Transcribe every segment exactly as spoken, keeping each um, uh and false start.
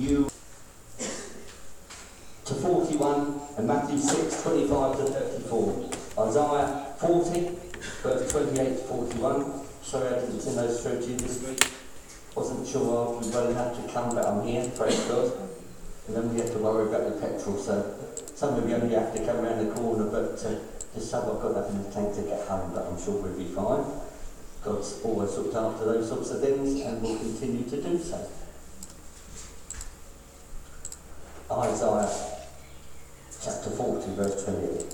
you to forty-one and Matthew six, twenty-five to thirty-four. Isaiah forty, verse twenty-eight to forty-one. Sorry I didn't send those through to you this week. Wasn't sure I was well enough to come, but I'm here, praise God. And then we have to worry about the petrol, so some of you only have to come around the corner, but uh, just hope I've got enough in the tank to get home, but I'm sure we'll be fine. God's always looked after those sorts of things and will continue to do so. Isaiah chapter forty, verse twenty-eight.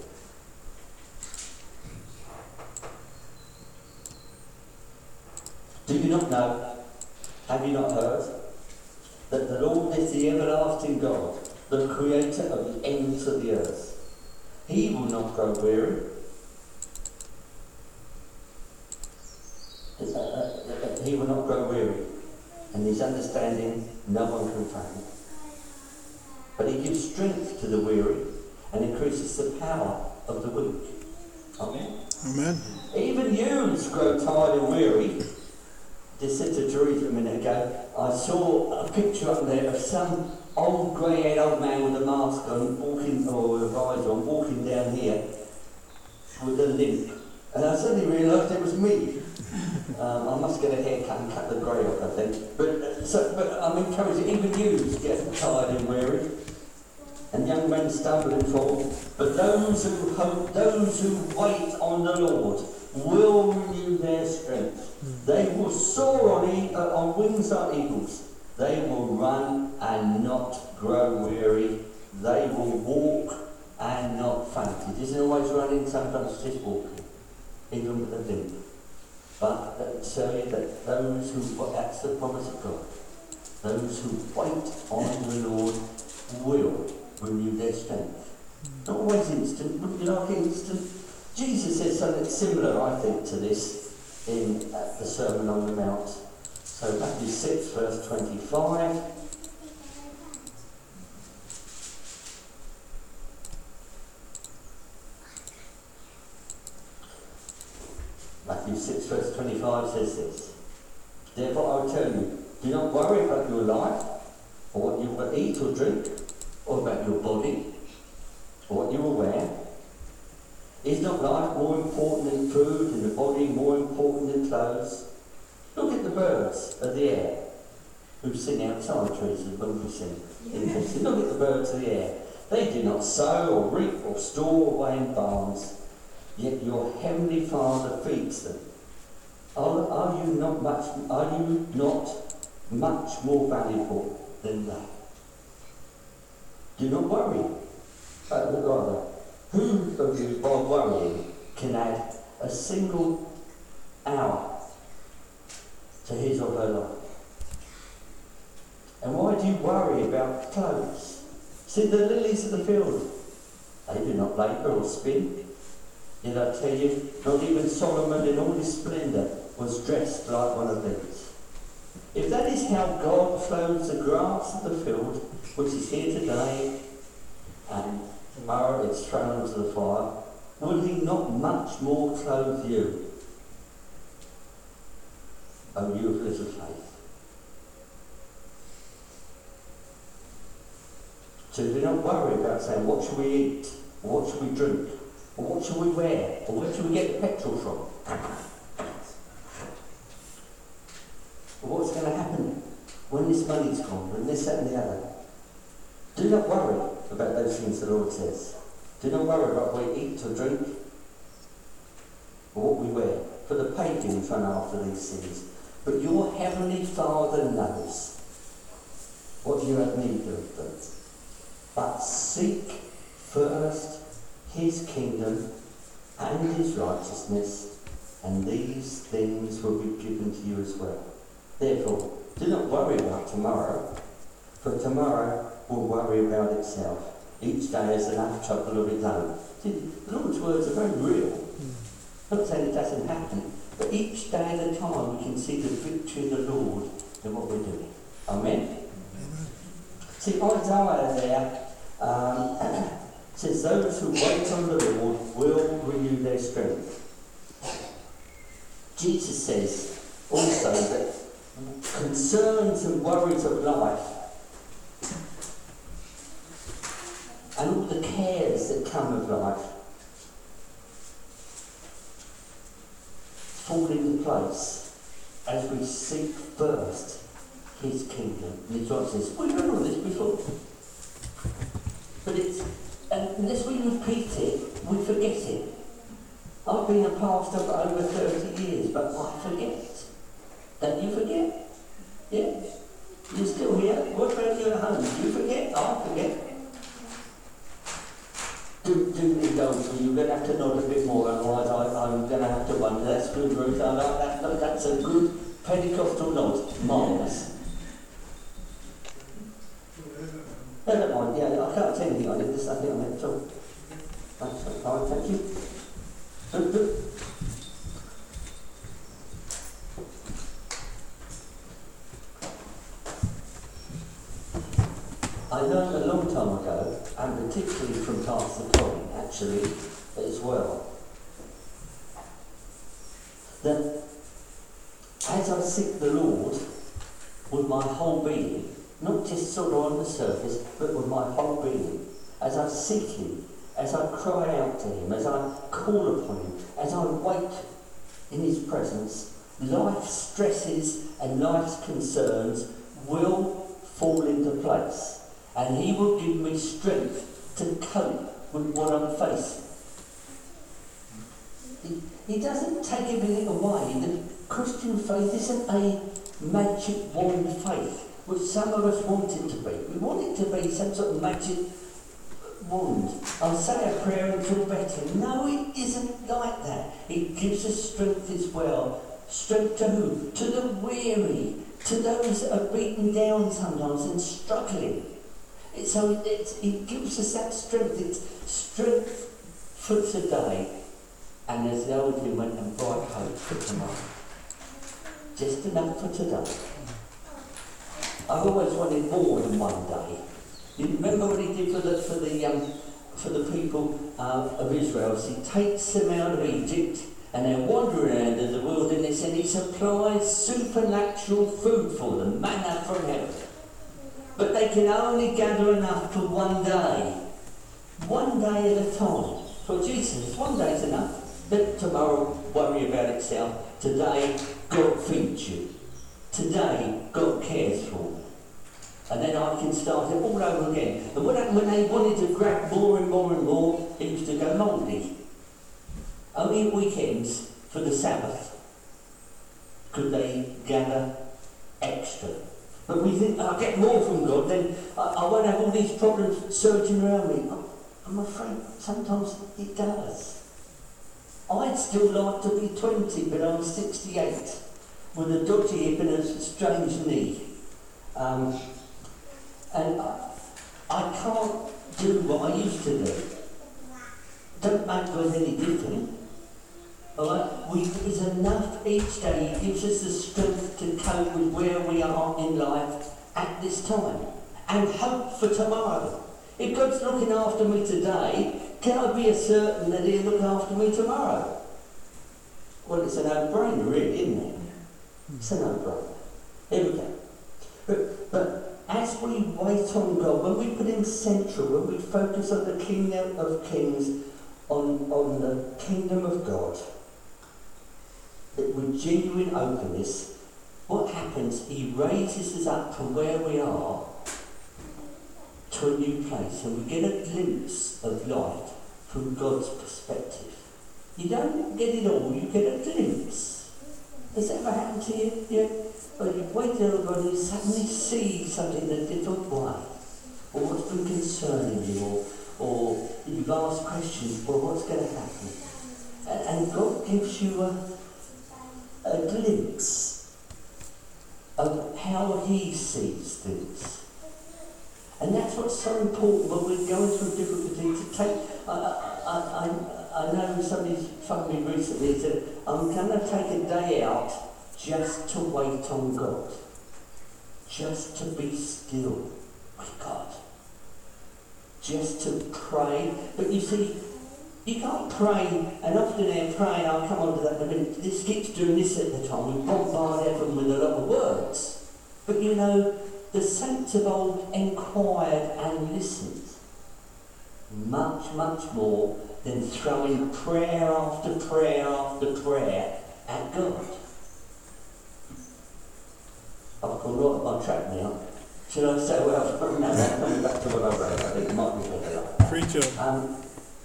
Do you not know, have you not heard, that the Lord is the everlasting God, the creator of the ends of the earth? He will not grow weary. Uh, uh, he will not grow weary, and his understanding no one can fathom. But he gives strength to the weary and increases the power of the weak. Amen. Amen. Even you grow tired and weary. Just said to Teresa a minute ago, I saw a picture up there of some old grey-haired old man with a mask on, walking, or a visor on, walking down here with a limp. And I suddenly realised it was me. Um, I must get a haircut and cut the grey off, I think. But, uh, so, but I'm encouraging even you to get tired and weary. And young men stumble and fall. But those who hope, those who wait on the Lord, will renew their strength. They will soar on, e- uh, on wings like eagles. They will run and not grow weary. They will walk and not faint. It isn't always running, sometimes just walking, even with a limp. But let me tell you that those who, that's the promise of God, those who wait on the Lord will renew their strength. Not always instant, but you like instant. Jesus says something similar, I think, to this in uh, the Sermon on the Mount. So Matthew six, verse twenty-five. Matthew six, verse twenty-five says this. Therefore I will tell you, do not worry about your life, or what you will eat or drink, or about your body, or what you will wear. Is not life more important than food, and the body more important than clothes? Look at the birds of the air, who sing outside trees when we sing. Interesting. Look at the birds of the air. They do not sow or reap or store away in barns, yet your heavenly Father feeds them. Are, are you not much? Are you not much more valuable than they? Do not worry. Uh, rather, who of you, by worrying, can add a single hour to his or her life? And why do you worry about clothes? See the lilies of the field. They do not labour or spin. Yet I tell you, not even Solomon in all his splendour was dressed like one of these. If that is how God clothes the grass of the field, which is here today, and tomorrow it's thrown into the fire, will he not much more clothe you, O you of little faith? So do not worry about saying, what shall we eat, or what shall we drink, or what shall we wear, or where shall we get the petrol from? Or what's going to happen when this money's gone, when this, that and the other? Do not worry about those things the Lord says. Do not worry about what we eat or drink, or what we wear. For the pagans run after these things. But your heavenly Father knows what you have need of them. But seek first his kingdom and his righteousness, and these things will be given to you as well. Therefore, do not worry about tomorrow, for tomorrow will worry about itself. Each day has enough trouble of its own. See, the Lord's words are very real. I'm not saying it doesn't happen, but each day at a time we can see the victory of the Lord in what we're doing. Amen? Amen. See, Isaiah there um, says, those who wait on the Lord will renew their strength. Jesus says also that concerns and worries of life come of life fall into place as we seek first his kingdom. And John says, we've done all this before. But it's, unless we repeat it, we forget it. I've been a pastor for over thirty years, but I forget. Don't you forget? Yeah? You're still here? What about you at home? You forget? I forget. Do, do indulge me. You're going to have to nod a bit more, otherwise I, I'm going to have to wonder. That's good, Ruth. I like that. Look, that's a good Pentecostal nod. Marvellous. No, don't mind. Yeah, I can't tell anything on it. There's nothing on it at all. That's fine. Thank you. Good, good. I learned a long time ago, and particularly from Pastor Colin, actually, as well, that as I seek the Lord with my whole being, not just sort of on the surface, but with my whole being, as I seek him, as I cry out to him, as I call upon him, as I wait in his presence, life's stresses and life's concerns will fall into place. And he will give me strength to cope with what I'm facing. He, he doesn't take everything away. The Christian faith isn't a magic wand faith, which some of us want it to be. We want it to be some sort of magic wand. I'll say a prayer and feel better. No, it isn't like that. It gives us strength as well. Strength to who? To the weary, to those that are beaten down sometimes and struggling. It, so it, it, it gives us that strength. It's strength for today, and as the old hymn went, and bright hope for tomorrow. Just enough for today. I've always wanted more than one day. You remember what he did for the for the um, for the people uh, of Israel? So he takes them out of Egypt, and they're wandering around in the wilderness, and he supplies supernatural food for them, manna from heaven. But they can only gather enough for one day. One day at a time. For Jesus, one day's enough. Let tomorrow worry about itself. Today, God feeds you. Today, God cares for you. And then I can start it all over again. And when, I, when they wanted to grab more and more and more, it used to go mouldy. Only at weekends, for the Sabbath, could they gather extra. But we think, I'll get more from God, then I, I won't have all these problems surging around me. I'm, I'm afraid sometimes it does. I'd still like to be twenty, but I'm sixty-eight, with a dodgy hip and a strange knee. Um, and I, I can't do what I used to do. Don't make us any different. Alright, we, it's enough each day. It gives us the strength to cope with where we are in life at this time. And hope for tomorrow. If God's looking after me today, can I be certain that he'll look after me tomorrow? Well, it's a no-brainer, really, isn't it? It's a no-brainer. Here we go. But, but as we wait on God, when we put him central, when we focus on the Kingdom of Kings, on, on the Kingdom of God, that with genuine openness, what happens, he raises us up to where we are, to a new place, and we get a glimpse of life from God's perspective. You don't get it all, you get a glimpse. Has that ever happened to you? Yeah? Well, you've waited on God and you suddenly see something in a different way, or what's been concerning you, or, or you've asked questions, well, what's going to happen? And, and God gives you a a glimpse of how he sees things. And that's what's so important when we're going through difficulty to take. I, I, I, I know somebody's phoned me recently and said, I'm going to take a day out just to wait on God. Just to be still with God. Just to pray. But you see, you can't pray, and often they're praying, I'll come on to that in a minute, this keeps doing this at the time, we bombard heaven with a lot of words. But you know, the saints of old enquired and listened. much, much more than throwing prayer after prayer after prayer at God. I've gone right on my track now. Should I say, well, no, I'm coming back to what I wrote. I think it might be better like that. Preacher. Um,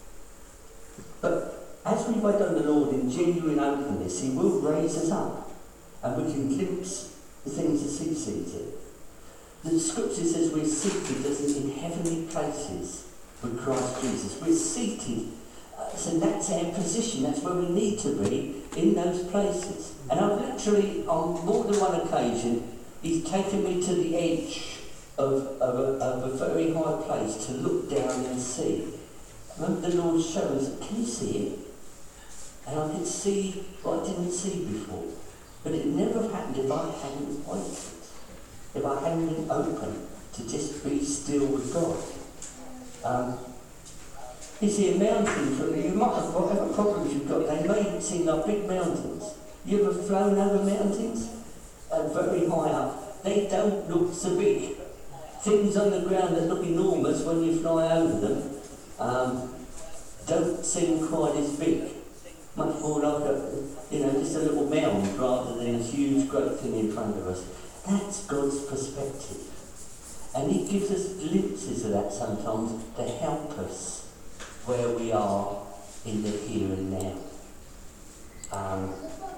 but as we wait on the Lord in genuine openness, He will raise us up and we can glimpse the things as He sees it. The Scripture says we're seated as in heavenly places with Christ Jesus. We're seated, uh, so that's our position, that's where we need to be, in those places. And I've literally, on more than one occasion, He's taken me to the edge of, of, a, of a very high place to look down and see. Remember the Lord shows, can you see it? And I could see what I didn't see before. But it never happened if I hadn't waited. If I hadn't been open to just be still with God. Um, you see, a mountain, you might have whatever problems you've got, they may seem like big mountains. You ever flown over mountains? Uh, very high up. They don't look so big. Things on the ground that look enormous when you fly over them um, don't seem quite as big. Much more like a, you know, just a little mound rather than a huge great thing in front of us. That's God's perspective. And He gives us glimpses of that sometimes to help us where we are in the here and now. Um,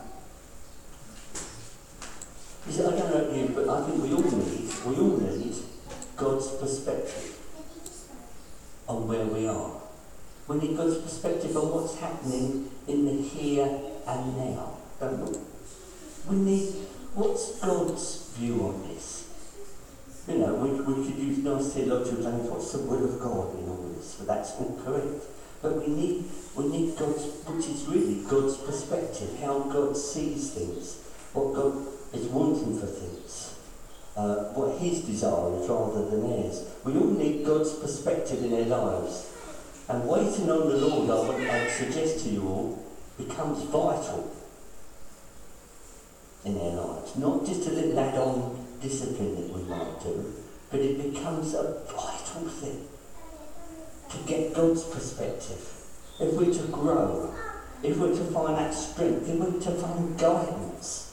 you see, I don't know about you, but I think we all need, we all need God's perspective on where we are. We need God's perspective on what's happening in the here and now, don't we? We need, what's God's view on this? You know, we, we could use nice theological language, what's the will of God in all this? But that's all correct. But we need, we need God's, which is really God's perspective, how God sees things, what God is wanting for things, uh, what His desire is rather than theirs. We all need God's perspective in our lives. And waiting on the Lord, I would I'd suggest to you all, becomes vital in our lives. Not just a little add-on discipline that we might do, but it becomes a vital thing to get God's perspective. If we're to grow, if we're to find that strength, if we're to find guidance.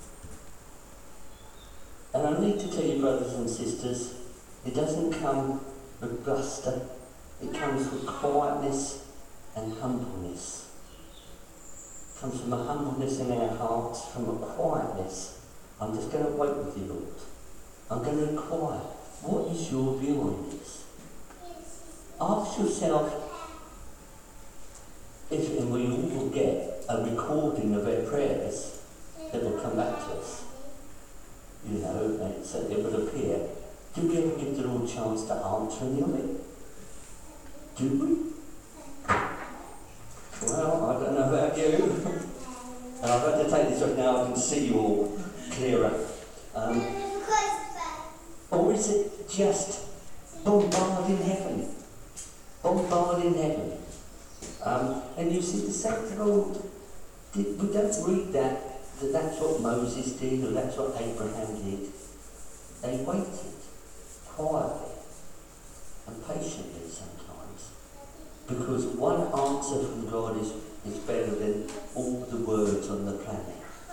And I need to tell you, brothers and sisters, it doesn't come with bluster. It comes with quietness and humbleness. It comes from a humbleness in our hearts, from a quietness. I'm just going to wait with you, Lord. I'm going to inquire, what is your view on this? Ask yourself, if, and we all will get a recording of our prayers that will come back to us. You know, and so it will appear. Do we ever give the Lord a chance to answer any of it? Do we? Well, I don't know about you. And I've had to take this up now, I can see you all clearer. Um, or is it just bombarding heaven? Bombarding heaven. Um, and you see, the saints of old, we don't read that, that that's what Moses did or that's what Abraham did. They waited quietly and patiently sometimes. Because one answer from God is, is better than all the words on the planet.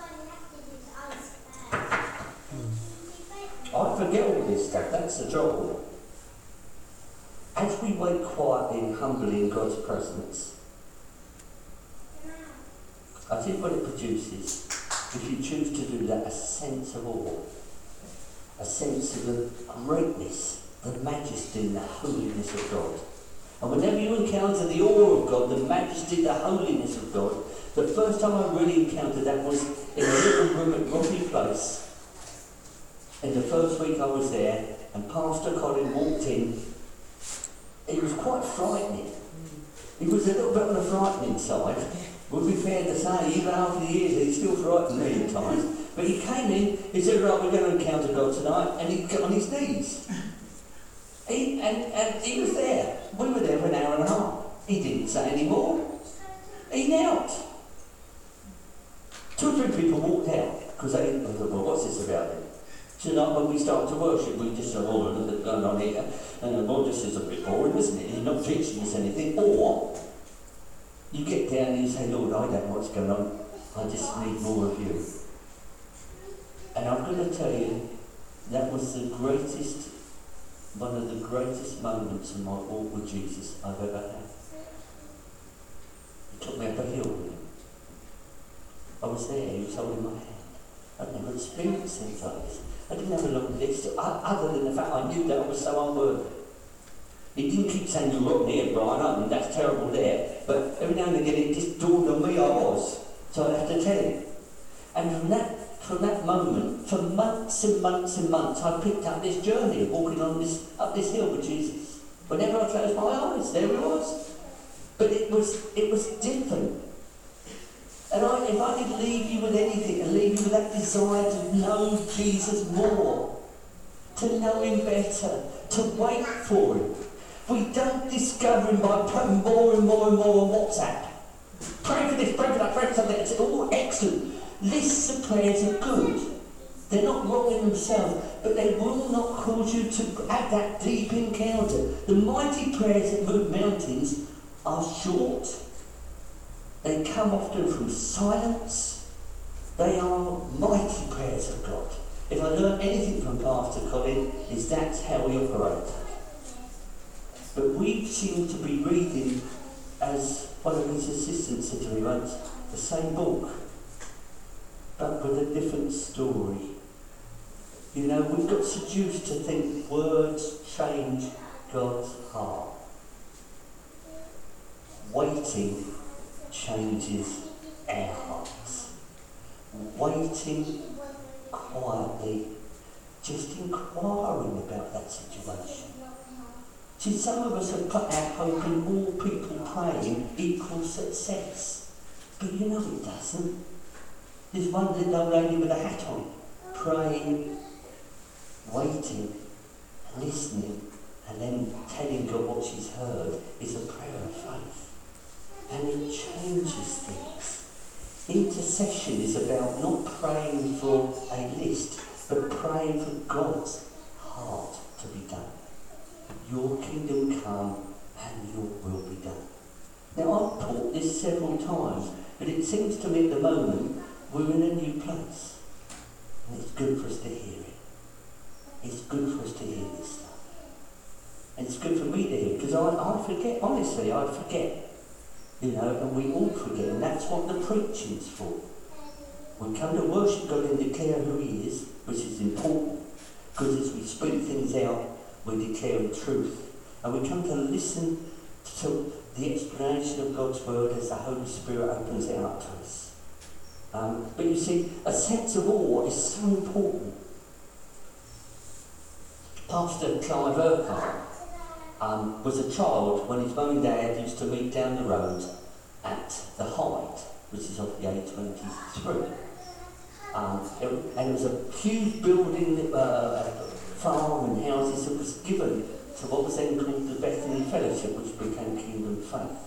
I forget all this stuff, that's the trouble. As we wait quietly and humbly in God's presence, I think what it produces, if you choose to do that, a sense of awe, a sense of the greatness, the majesty and the holiness of God. And whenever you encounter the awe of God, the majesty, the holiness of God, the first time I really encountered that was in a little room at Robbie Place. In the first week I was there, and Pastor Colin walked in. It was quite frightening. He was a little bit on the frightening side. Would be fair to say, even after the years, he still frightened me at times. But he came in, he said, right, we're going to encounter God tonight, and he got on his knees. He, and, and he was there. We were there for an hour and a half. He didn't say any more. He knelt. Two or three people walked out, because they thought, well, what's this about then? Tonight when we start to worship, we just say, oh, look at what's going on here. And well, this is a bit boring, isn't it? You're not teaching us anything. Or you get down and you say, Lord, I don't know what's going on. I just need more of you. And I'm going to tell you, that was the greatest, one of the greatest moments in my walk with Jesus I've ever had. He took me up a hill with him. I was there, he was holding my hand. I'd never experienced things like this. I didn't have a long list, other than the fact I knew that I was so unworthy. He didn't keep saying, you're rotten here, Brian, I mean, that's terrible there. But every now and again it just dawned on me I was. So I'd have to tell him. And from that, from that moment, for months and months and months, I picked up this journey of walking on this, up this hill with Jesus. Whenever I closed my eyes, there he was. But it was, it was different. And I, if I could leave you with anything, and leave you with that desire to know Jesus more, to know him better, to wait for him. We don't discover him by praying more and more and more on WhatsApp. Pray for this, pray for that, pray for something. It's all excellent. Lists of prayers are good. They're not wrong in themselves, but they will not cause you to have that deep encounter. The mighty prayers that move mountains are short. They come often from silence. They are mighty prayers of God. If I learn anything from Pastor Colin, is that's how we operate. But we seem to be reading, as one of his assistants said to me once, the same book, but with a different story. You know, we've got seduced to think words change God's heart. Waiting changes our hearts. Waiting quietly, just inquiring about that situation. See, some of us have put our hope in all people praying equals success. But you know it doesn't. There's one little old lady with a hat on, praying, waiting, listening, and then telling God what she's heard is a prayer of faith. And it changes things. Intercession is about not praying for a list, but praying for God's heart to be done. Your kingdom come and your will be done. Now, I've taught this several times, but it seems to me at the moment we're in a new place. And it's good for us to hear it. It's good for us to hear this stuff. And it's good for me to hear, because I, I forget, honestly, I forget. You know, and we all forget, and that's what the preaching's for. We come to worship God and declare who he is, which is important, because as we speak things out, we declare the truth. And we come to listen to the explanation of God's word as the Holy Spirit opens it up to us. Um, but you see, a sense of awe is so important. Pastor Clive Urquhart um, was a child when his mum and dad used to meet down the road at the Hyde, which is off the A twenty-three. Um, it, and it was a huge building, uh, farm and houses that was given to what was then called the Bethany Fellowship, which became Kingdom Faith.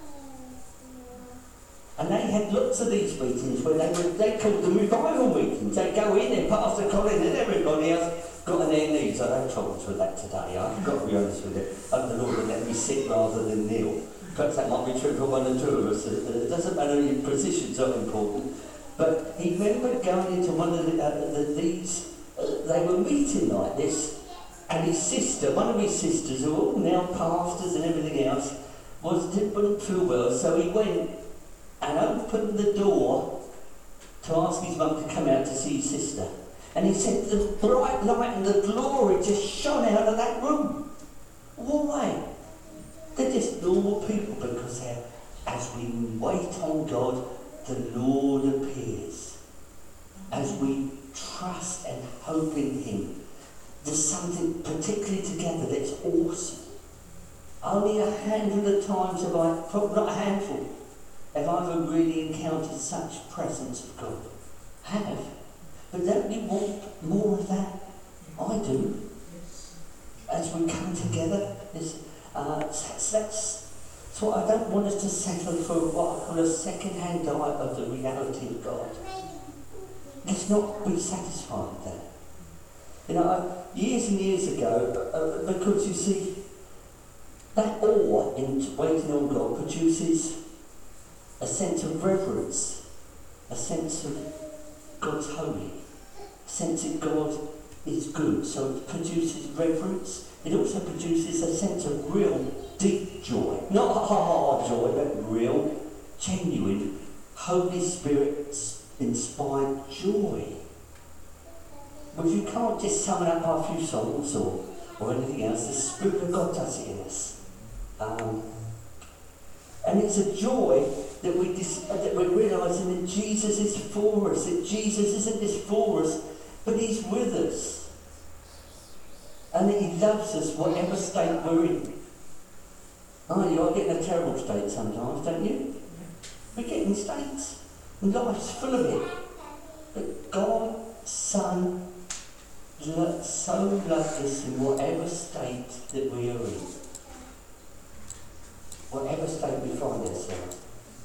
And they had lots of these meetings where they were, they called them revival meetings. They'd go in and Pastor Colin and everybody else got on their knees. I don't have troubles with that today, I've got to be honest with it. Oh, the Lord would let me sit rather than kneel. Perhaps that might be true for one or two of us. It doesn't matter, your positions are important. But he remembered going into one of the, uh, the, these, uh, they were meeting like this, and his sister, one of his sisters, who are all now pastors and everything else, was, didn't feel well, so he went and opened the door to ask his mum to come out to see his sister. And he said the bright light and the glory just shone out of that room. Why? They're just normal people, because they're, as we wait on God, the Lord appears. As we trust and hope in him, there's something particularly together that's awesome. Only a handful of times have I, not a handful, have I ever really encountered such presence of God. Have. But don't you want more of that? I do. As we come together, there's, uh, that's, that's, so I don't want us to settle for what I call a second-hand diet of the reality of God. Let's not be satisfied with that. You know, I, years and years ago, uh, because you see, that awe in waiting on God produces a sense of reverence, a sense of God's holy, a sense that God is good. So it produces reverence. It also produces a sense of real, deep joy. Not a ha-ha joy, but real, genuine, Holy Spirit-inspired joy. But you can't just sum it up by a few songs or, or anything else. The Spirit of God does it in us. Um, and it's a joy that, we dis- that we're realising that Jesus is for us, that Jesus isn't just for us, but He's with us. And that He loves us whatever state we're in. Oh, you are getting a terrible state sometimes, don't you? We're getting states. And life's full of it. But God's Son lo- so loves us in whatever state that we are in. Whatever state we find ourselves.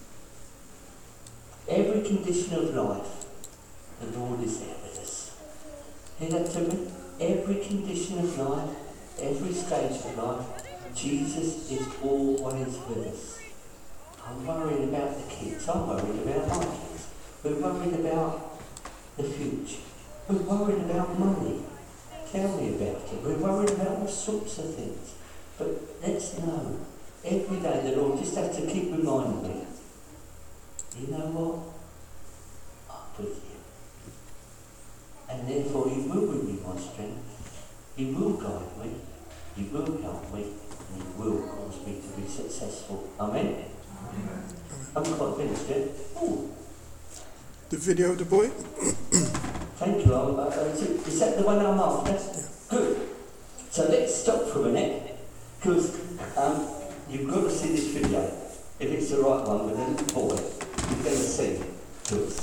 Every condition of life, the Lord is there with us. Hear that to me? Every condition of life, every stage of life, Jesus is always with us. I'm worried about the kids. I'm worried about my kids. We're worried about the future. We're worried about money. Tell me about it. We're worried about all sorts of things. But let's know, every day the Lord just has to keep reminding me, you know what? I'm with you. And therefore He will renew my strength. He will guide me. He will help me. And He will cause me to be successful. Amen? Amen. I'm quite finished yet. Ooh. The video of the boy? Thank you. Uh, uh, is, it, is that the one I'm after? Yeah. Good. So let's stop for a minute. Because um, you've got to see this video. If it's the right one with a little boy, you're going to see to us.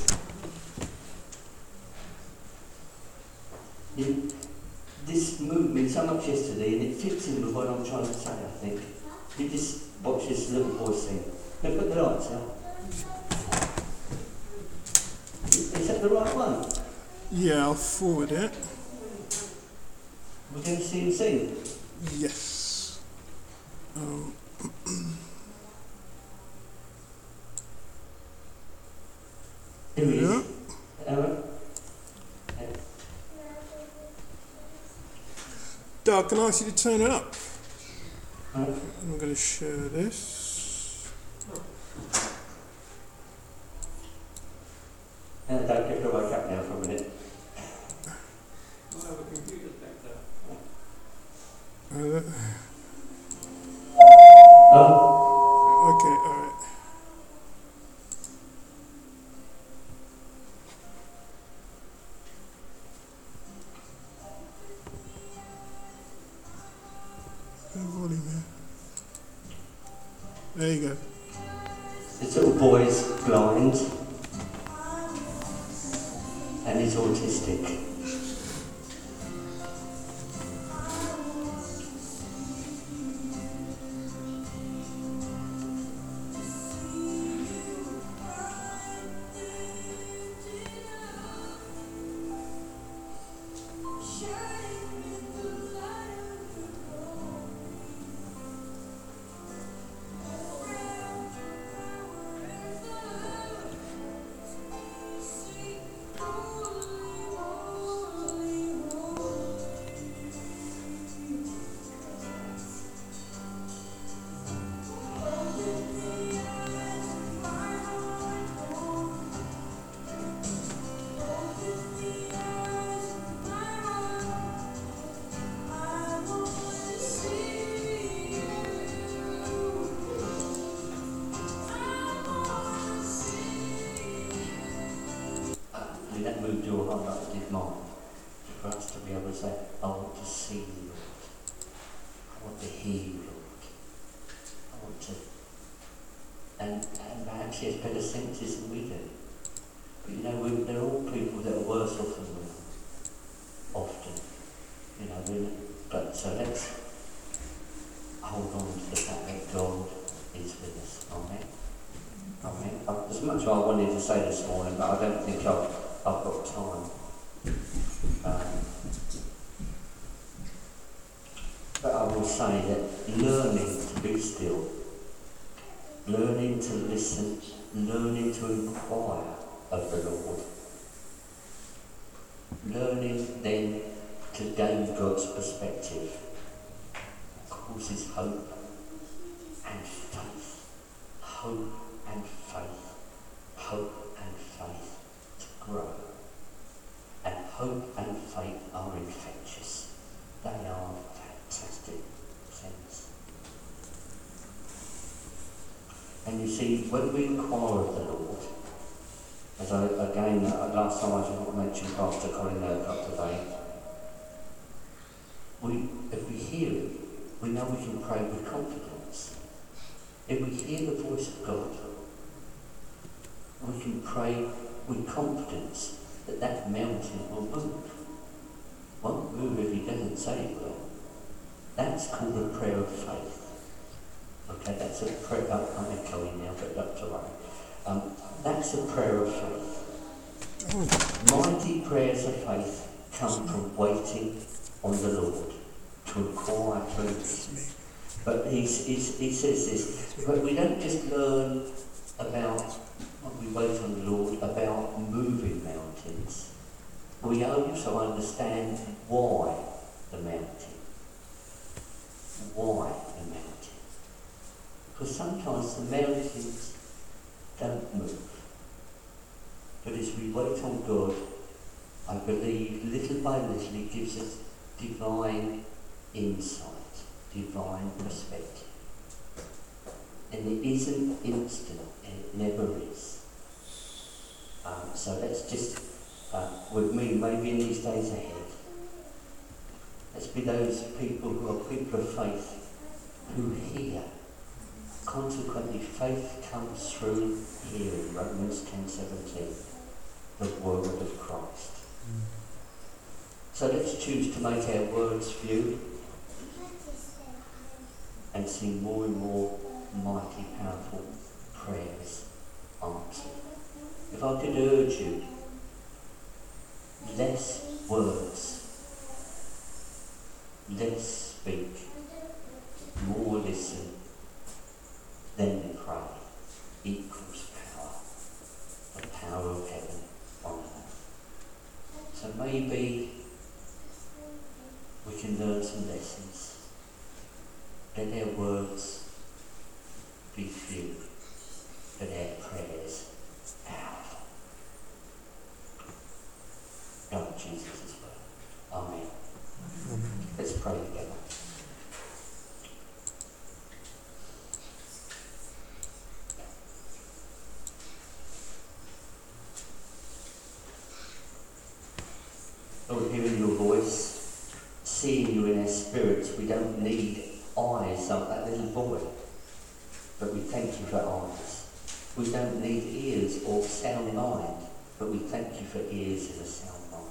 You, this moved me so much yesterday, and it fits in with what I'm trying to say, I think. You just watch this little boy sing. Now put the lights out. Is that the right one? Yeah, I'll forward it. We're going to see him sing? Yes. Um. Here he Yeah. is. Uh, Doug, can I ask you to turn it up? Right. I'm going to share this. And don't get to wake up now for a minute. I have a computer back there. Uh, Oh, okay, alright. Volume here. There you go. this little boy's blind. And he's autistic. And that moved your heart up to His mind. For us to be able to say, I want to see you, Lord. I want to hear you, Lord. I want to... And, and perhaps He has better senses than we do. But you know, we, there are all people that are worse off than we are. Often. You know, really. But so let's hold on to the fact that God is with us. Amen. Amen. Uh, As much as I wanted to say this morning, but I don't think I've, I've got time. Um, say that learning to be still, learning to listen, learning to inquire of the Lord, learning then to gain God's perspective causes hope and faith, hope and faith, hope and faith to grow. And hope and faith are infectious. They are fantastic things. And you see, when we inquire of the Lord, as I, again, uh, last time I mentioned Pastor Colin Urquhart today, we, if we hear it, we know we can pray with confidence. If we hear the voice of God, we can pray with confidence that that mountain will move. Won't move if he doesn't say it will. That's called a prayer of faith. Okay, that's a prayer, I'm echoing now, but that's all right. Um, that's a prayer of faith. Mighty prayers of faith come from waiting on the Lord, to inquire to him. But he's, he's, he says this, but we don't just learn about, when we wait on the Lord, about moving mountains. We also understand why the mountain. Why the mountain? Because sometimes the mountains don't move. But as we wait on God, I believe little by little he gives us divine insight, divine perspective. And it isn't instant, and it never is. Um, so let's just, uh, with me, maybe in these days ahead, let's be those people who are people of faith, who hear. Consequently, faith comes through hearing, Romans ten seventeen, the word of Christ. Mm. So let's choose to make our words few and see more and more mighty, powerful prayers answered. If I could urge you, less words, less speak, more listen, then pray, equals power, the power of heaven on earth. So maybe we can learn some lessons. Let our words be few, but our prayers powerful. God, Jesus' word. Amen. Amen. Let's pray together. Lord, hearing your voice, seeing you in our spirits, we don't need eyes like that little boy, but we thank you for eyes. We don't need ears or sound mind, but we thank you for ears and a sound mind.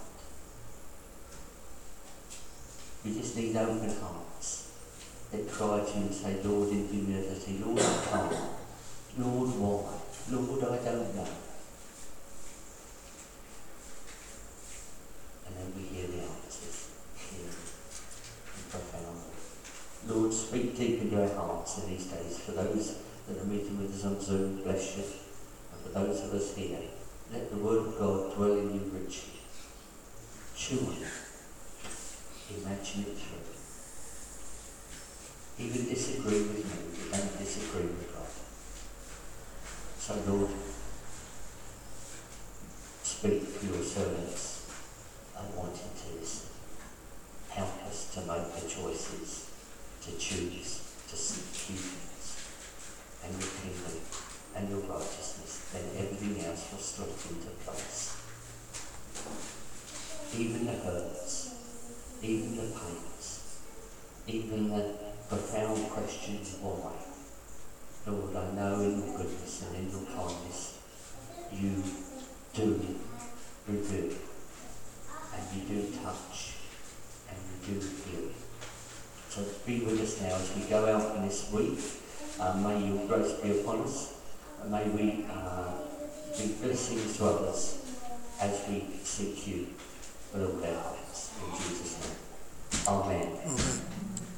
We just need open hearts that cry to you and say, Lord, in humility, Lord, I can't. Lord, why? Lord, I don't know. And then we hear the answers, clear and profound. Lord, speak deep into our hearts in these days. For those that are meeting with us on Zoom, bless you. And for those of us here, let the word of God dwell in you richly. Chew on it. Imagine it through. Even disagree with me, but don't disagree with God. So Lord, speak to your servants and wanting to listen. Help us to make the choices, to choose, to seek you and your kingdom and your righteousness, then everything else will slot into place. Even the hurts, even the pains, even the profound questions why. Lord, I know in your goodness and in your kindness, you do reveal, and you do touch, and you do heal. So be with us now as we go out in this week. Uh, may your grace be upon us, and may we uh, be blessings to others as we seek you with all our hearts. In Jesus' name. Amen. Amen.